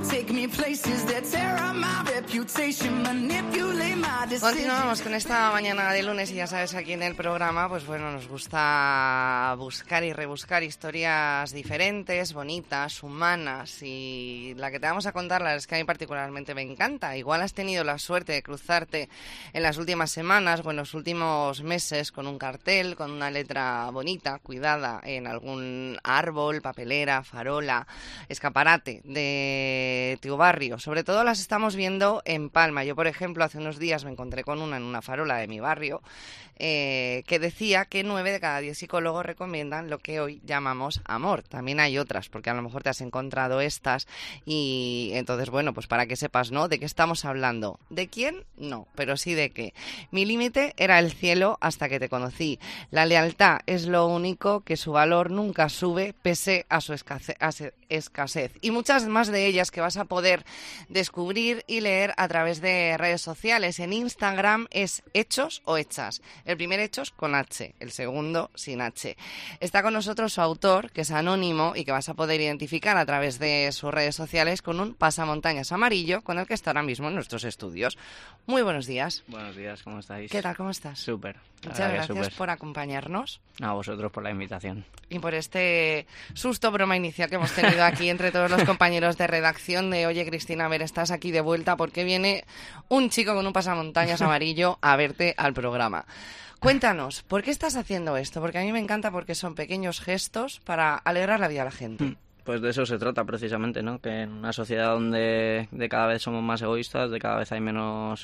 Continuamos con esta mañana de lunes y ya sabes, aquí en el programa, pues bueno, nos gusta buscar y rebuscar historias diferentes, bonitas, humanas, y la que te vamos a contar, la verdad es que a mí particularmente me encanta. Igual has tenido la suerte de cruzarte en las últimas semanas o en los últimos meses con un cartel, con una letra bonita, cuidada, en algún árbol, papelera, farola, escaparate de tu barrio. Sobre todo las estamos viendo en Palma. Yo, por ejemplo, hace unos días me encontré con una en una farola de mi barrio que decía que 9 de cada 10 psicólogos recomiendan lo que hoy llamamos amor. También hay otras, porque a lo mejor te has encontrado estas y entonces, bueno, pues para que sepas, ¿no?, de qué estamos hablando. ¿De quién? No, pero sí de qué. Mi límite era el cielo hasta que te conocí. La lealtad es lo único que su valor nunca sube pese a su escasez. Y muchas más de ellas que vas a poder descubrir y leer a través de redes sociales. En Instagram es Hechos o Hechas. El primer Hechos con H, el segundo sin H. Está con nosotros su autor, que es anónimo y que vas a poder identificar a través de sus redes sociales con un pasamontañas amarillo con el que está ahora mismo en nuestros estudios. Muy buenos días. Buenos días, ¿cómo estáis? ¿Qué tal? ¿Cómo estás? Súper. Muchas gracias por acompañarnos. A vosotros por la invitación. Y por este susto broma inicial que hemos tenido aquí entre todos los compañeros de redacción de oye, Cristina, a ver, estás aquí de vuelta porque viene un chico con un pasamontañas amarillo a verte al programa. Cuéntanos, ¿por qué estás haciendo esto? Porque a mí me encanta porque son pequeños gestos para alegrar la vida a la gente. Pues de eso se trata precisamente, ¿no? Que en una sociedad donde de cada vez somos más egoístas, de cada vez hay menos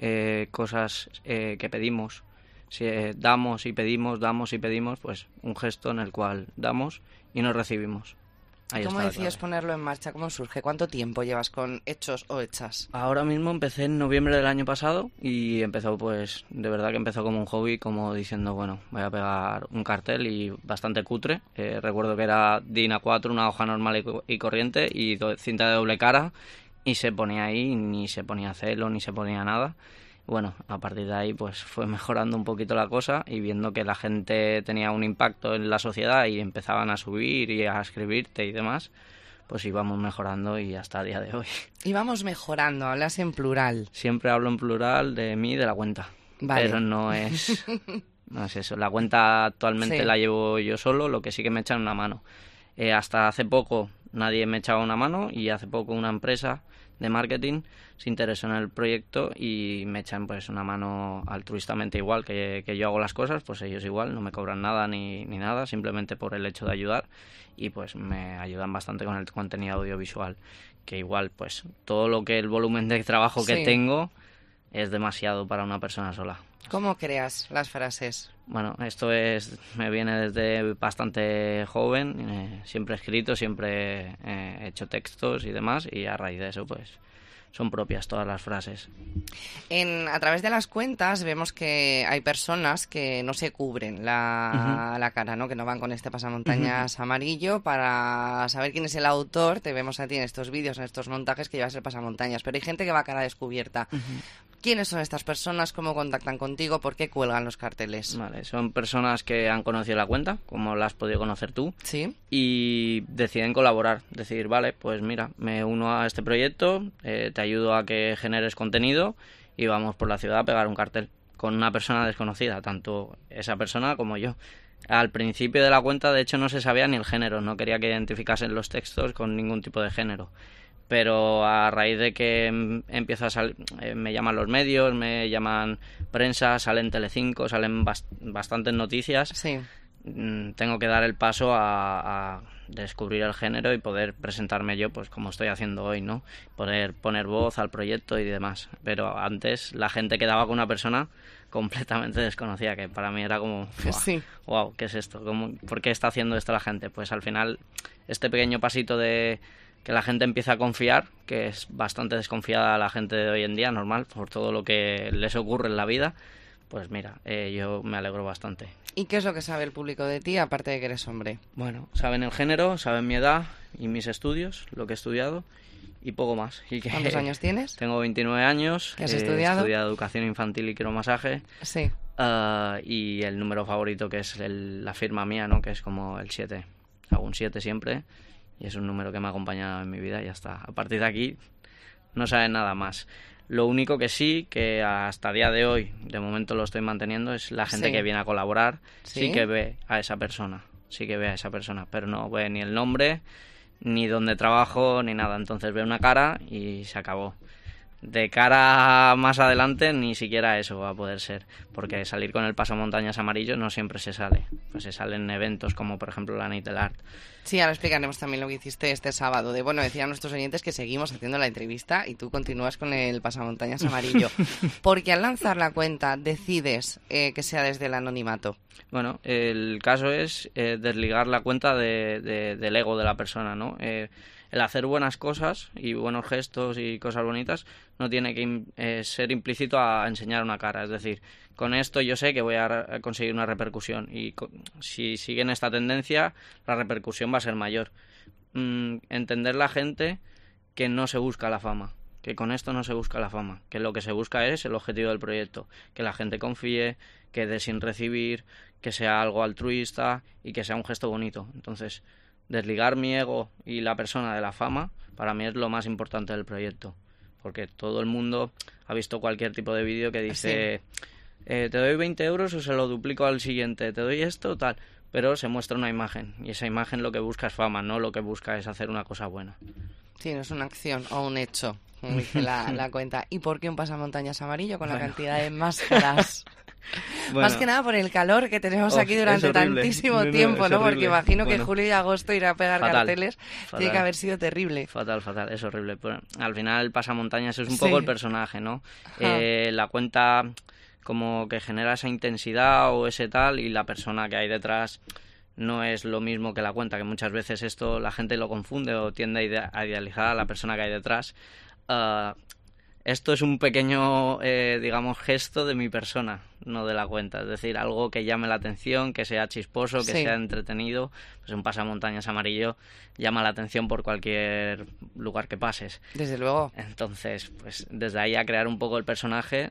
cosas que pedimos. Si damos y pedimos, pues un gesto en el cual damos y nos recibimos. Ahí ¿Cómo está decides ponerlo en marcha? ¿Cómo surge? ¿Cuánto tiempo llevas con Hechos o Hechas? Ahora mismo empecé en noviembre del año pasado y empezó, pues, de verdad que empezó como un hobby, como diciendo, bueno, voy a pegar un cartel y bastante cutre. Recuerdo que era DIN A4, una hoja normal y corriente y cinta de doble cara y se ponía ahí, ni se ponía celo, ni se ponía nada. Bueno, a partir de ahí pues fue mejorando un poquito la cosa y viendo que la gente tenía un impacto en la sociedad y empezaban a subir y a escribirte y demás, pues íbamos mejorando y hasta el día de hoy. Íbamos mejorando, hablas en plural. Siempre hablo en plural de mí y de la cuenta, vale. Pero no es eso. La cuenta actualmente la llevo yo solo, lo que sí que me echan una mano. Hasta hace poco nadie me echaba una mano y hace poco una empresa de marketing se interesó en el proyecto y me echan pues una mano altruistamente igual que yo hago las cosas, pues ellos igual, no me cobran nada ni nada, simplemente por el hecho de ayudar y pues me ayudan bastante con el contenido audiovisual, que igual pues todo lo que el volumen de trabajo que tengo es demasiado para una persona sola. ¿Cómo creas las frases? Bueno, esto me viene desde bastante joven, siempre he escrito, siempre he hecho textos y demás, y a raíz de eso, pues, son propias todas las frases. A través de las cuentas vemos que hay personas que no se cubren la cara, ¿no? Que no van con este pasamontañas amarillo. Para saber quién es el autor, te vemos a ti en estos vídeos, en estos montajes que llevas el pasamontañas, pero hay gente que va a cara descubierta. ¿Quiénes son estas personas? ¿Cómo contactan contigo? ¿Por qué cuelgan los carteles? Vale, son personas que han conocido la cuenta, como la has podido conocer tú, ¿sí? Y deciden colaborar. Decir, vale, pues mira, me uno a este proyecto, te ayudo a que generes contenido y vamos por la ciudad a pegar un cartel con una persona desconocida, tanto esa persona como yo. Al principio de la cuenta, de hecho, no se sabía ni el género, no quería que identificasen los textos con ningún tipo de género. Pero a raíz de que empieza a salir, me llaman los medios, me llaman prensa, salen Telecinco, salen bastantes noticias. Sí. Tengo que dar el paso a descubrir el género y poder presentarme yo, pues como estoy haciendo hoy, ¿no? Poder poner voz al proyecto y demás. Pero antes la gente quedaba con una persona completamente desconocida, que para mí era como, wow, ¿qué es esto? ¿Por qué está haciendo esto la gente? Pues al final este pequeño pasito de que la gente empieza a confiar, que es bastante desconfiada la gente de hoy en día, normal, por todo lo que les ocurre en la vida, pues mira, yo me alegro bastante. ¿Y qué es lo que sabe el público de ti, aparte de que eres hombre? Bueno, saben el género, saben mi edad y mis estudios, lo que he estudiado, y poco más. ¿Cuántos años tienes? Tengo 29 años. ¿Qué has estudiado? He estudiado educación infantil y quiromasaje. Sí. Y el número favorito, que es la firma mía, ¿no? Que es como el 7. Hago un 7 siempre. y es un número que me ha acompañado en mi vida y ya está. A partir de aquí no sabe nada más. Lo único que sí, que hasta día de hoy, de momento lo estoy manteniendo, es la gente que viene a colaborar, sí que ve a esa persona, pero no ve ni el nombre, ni dónde trabajo, ni nada. Entonces ve una cara y se acabó. De cara más adelante ni siquiera eso va a poder ser, porque salir con el pasamontañas amarillo no siempre se sale, pues se salen eventos como por ejemplo la Nit del Art. Sí, ahora explicaremos también lo que hiciste este sábado. Decían nuestros oyentes que seguimos haciendo la entrevista y tú continúas con el pasamontañas amarillo, porque al lanzar la cuenta decides que sea desde el anonimato. Bueno, el caso es desligar la cuenta del ego de la persona, ¿no? El hacer buenas cosas y buenos gestos y cosas bonitas no tiene que ser implícito a enseñar una cara. Es decir, con esto yo sé que voy a conseguir una repercusión y si siguen esta tendencia, la repercusión va a ser mayor. Entender la gente que no se busca la fama, que con esto no se busca la fama, que lo que se busca es el objetivo del proyecto, que la gente confíe, que dé sin recibir, que sea algo altruista y que sea un gesto bonito. Entonces, desligar mi ego y la persona de la fama, para mí es lo más importante del proyecto. Porque todo el mundo ha visto cualquier tipo de vídeo que dice, te doy 20 euros o se lo duplico al siguiente, te doy esto, tal. Pero se muestra una imagen, y esa imagen lo que busca es fama, no lo que busca es hacer una cosa buena. Sí, no es una acción o un hecho, como dice la cuenta. ¿Y por qué un pasamontañas amarillo con la cantidad de máscaras? Bueno, más que nada por el calor que tenemos aquí durante tantísimo tiempo, ¿no? Porque imagino que julio y agosto ir a pegar carteles tiene que haber sido terrible. Fatal, es horrible. Pero, al final el pasamontañas es un poco el personaje, ¿no? La cuenta como que genera esa intensidad o ese tal, y la persona que hay detrás no es lo mismo que la cuenta, que muchas veces esto la gente lo confunde o tiende a idealizar a la persona que hay detrás. Esto es un pequeño, digamos, gesto de mi persona, no de la cuenta. Es decir, algo que llame la atención, que sea chisposo, que sea entretenido. Pues un pasamontañas amarillo llama la atención por cualquier lugar que pases. Desde luego. Entonces, pues desde ahí a crear un poco el personaje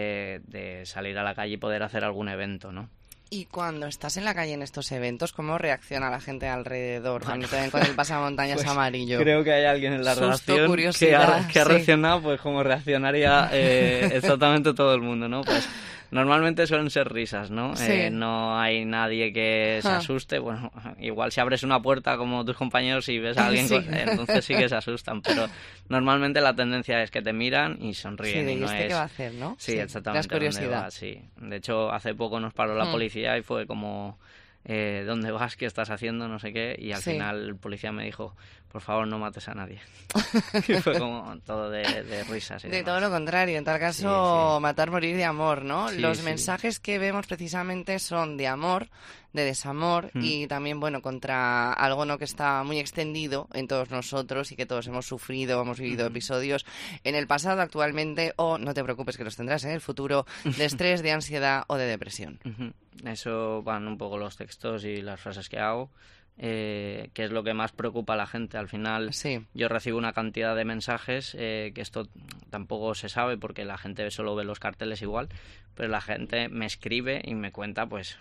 de salir a la calle y poder hacer algún evento, ¿no? Y cuando estás en la calle en estos eventos, ¿cómo reacciona la gente alrededor cuando te ven con el pasamontañas pues amarillo? Creo que hay alguien en la redacción que ha reaccionado pues como reaccionaría exactamente todo el mundo, ¿no? Pues normalmente suelen ser risas, ¿no? Sí. No hay nadie que se asuste. Bueno, igual si abres una puerta como tus compañeros y ves a alguien, entonces sí que se asustan. Pero normalmente la tendencia es que te miran y sonríen. Sí, y no qué va a hacer, ¿no? Sí, exactamente. La curiosidad. Sí. De hecho, hace poco nos paró la policía y fue como... ¿dónde vas? ¿Qué estás haciendo? No sé qué. Y al final el policía me dijo, por favor, no mates a nadie. Y fue como todo de risas. Y de demás. todo lo contrario. En tal caso, matar, morir de amor, ¿no? Sí, los mensajes que vemos precisamente son de amor, de desamor y también, bueno, contra algo no que está muy extendido en todos nosotros y que todos hemos sufrido, hemos vivido episodios en el pasado, actualmente, o no te preocupes que los tendrás en el futuro, de estrés, de ansiedad o de depresión. Eso van un poco los textos y las frases que hago, que es lo que más preocupa a la gente. Al final yo recibo una cantidad de mensajes que esto tampoco se sabe porque la gente solo ve los carteles igual, pero la gente me escribe y me cuenta pues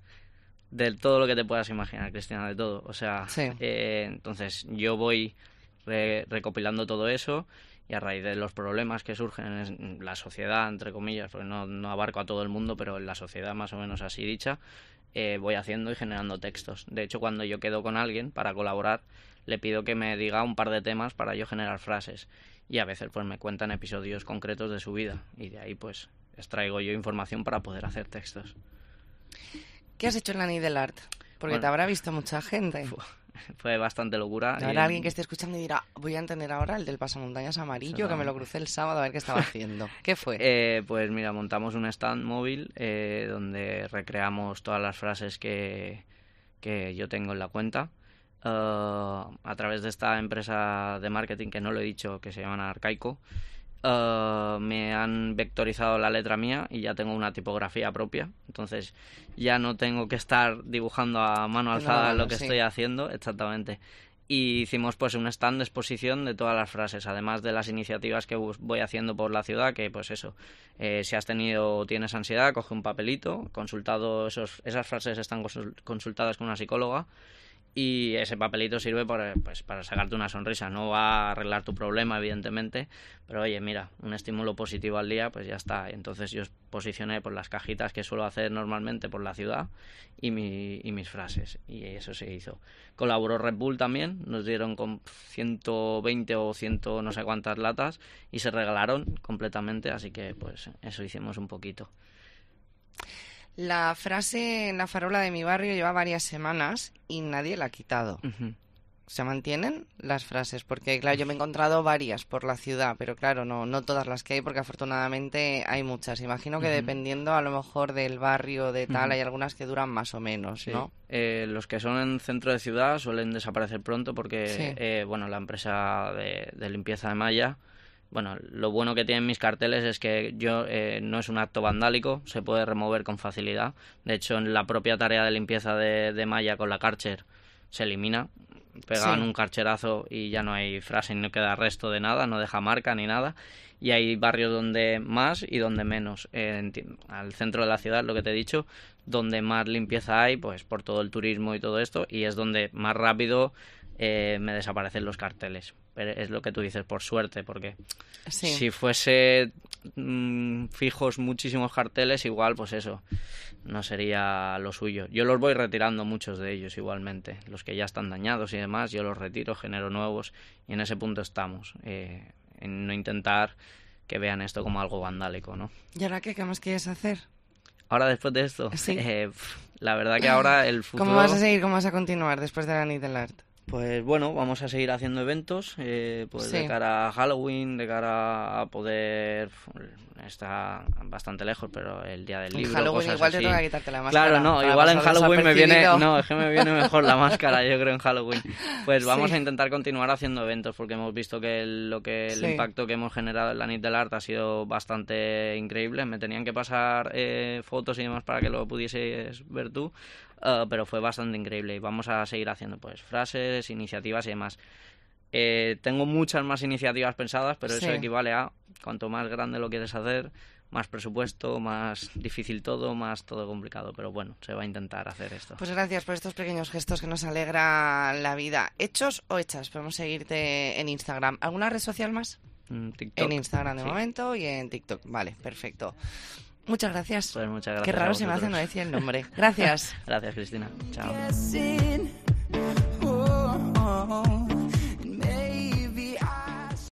de todo lo que te puedas imaginar, Cristina, de todo. O sea, entonces yo voy recopilando todo eso y a raíz de los problemas que surgen en la sociedad, entre comillas, porque no abarco a todo el mundo, pero en la sociedad más o menos así dicha, voy haciendo y generando textos. De hecho, cuando yo quedo con alguien para colaborar, le pido que me diga un par de temas para yo generar frases. Y a veces pues me cuentan episodios concretos de su vida y de ahí pues extraigo yo información para poder hacer textos. ¿Qué has hecho en la Nit del Art? Porque te habrá visto mucha gente. Fue bastante locura. Habrá alguien que esté escuchando y dirá, voy a entender ahora el del pasamontañas amarillo, que me lo crucé el sábado a ver qué estaba haciendo. ¿Qué fue? Pues mira, montamos un stand móvil donde recreamos todas las frases que yo tengo en la cuenta. A través de esta empresa de marketing, que no lo he dicho, que se llama Arcaico, me han vectorizado la letra mía y ya tengo una tipografía propia, entonces ya no tengo que estar dibujando a mano alzada lo que estoy haciendo, exactamente. Y hicimos pues un stand de exposición de todas las frases, además de las iniciativas que voy haciendo por la ciudad, que pues eso, si has tenido o tienes ansiedad, coge un papelito, esas frases están consultadas con una psicóloga y ese papelito sirve pues, para sacarte una sonrisa. No va a arreglar tu problema, evidentemente, pero oye, mira, un estímulo positivo al día, pues ya está. Entonces yo posicioné por las cajitas que suelo hacer normalmente por la ciudad y mis frases, y eso se hizo. Colaboró Red Bull también, nos dieron con 120 o 100 no sé cuántas latas y se regalaron completamente, así que pues eso hicimos un poquito. La frase en la farola de mi barrio lleva varias semanas y nadie la ha quitado. Uh-huh. ¿Se mantienen las frases? Porque, claro, yo me he encontrado varias por la ciudad, pero claro, no todas las que hay, porque afortunadamente hay muchas. Imagino que dependiendo a lo mejor del barrio, de tal, hay algunas que duran más o menos, ¿no? Los que son en centro de ciudad suelen desaparecer pronto porque, bueno, la empresa de limpieza de malla, bueno, lo bueno que tienen mis carteles es que no es un acto vandálico, se puede remover con facilidad. De hecho, en la propia tarea de limpieza de malla con la Karcher se elimina. Pegan un carcherazo y ya no hay frase, no queda resto de nada, no deja marca ni nada. Y hay barrios donde más y donde menos. Al centro de la ciudad, lo que te he dicho, donde más limpieza hay, pues por todo el turismo y todo esto, y es donde más rápido me desaparecen los carteles. Pero es lo que tú dices, por suerte, porque si fuese fijos muchísimos carteles, igual pues eso no sería lo suyo. Yo los voy retirando, muchos de ellos igualmente, los que ya están dañados y demás, yo los retiro, genero nuevos, y en ese punto estamos, en no intentar que vean esto como algo vandálico, ¿no? ¿Y ahora qué más quieres hacer? Ahora, después de esto, la verdad que ahora el futuro... ¿Cómo vas a seguir? ¿Cómo vas a continuar después de la Nit del Art? Pues bueno, vamos a seguir haciendo eventos, de cara a Halloween, de cara a poder... Está bastante lejos, pero el día del libro, en Halloween cosas igual así. te toca quitarte la máscara. Claro, no, igual en Halloween me viene... No, es que me viene mejor la máscara, yo creo, en Halloween. Pues vamos a intentar continuar haciendo eventos, porque hemos visto que el impacto que hemos generado en la Nit del Art ha sido bastante increíble. Me tenían que pasar fotos y demás para que lo pudieses ver tú, pero fue bastante increíble, y vamos a seguir haciendo pues frases, iniciativas y demás. Tengo muchas más iniciativas pensadas, pero eso equivale a cuanto más grande lo quieres hacer, más presupuesto, más difícil todo, más todo complicado. Pero bueno, se va a intentar hacer esto. Pues gracias por estos pequeños gestos que nos alegran la vida. ¿Hechos o hechas? Podemos seguirte en Instagram. ¿Alguna red social más? TikTok. En Instagram de momento y en TikTok. Vale, perfecto. Muchas gracias. Pues muchas gracias. Qué raro se me hace no decir el nombre. Gracias. Gracias, Cristina. Chao.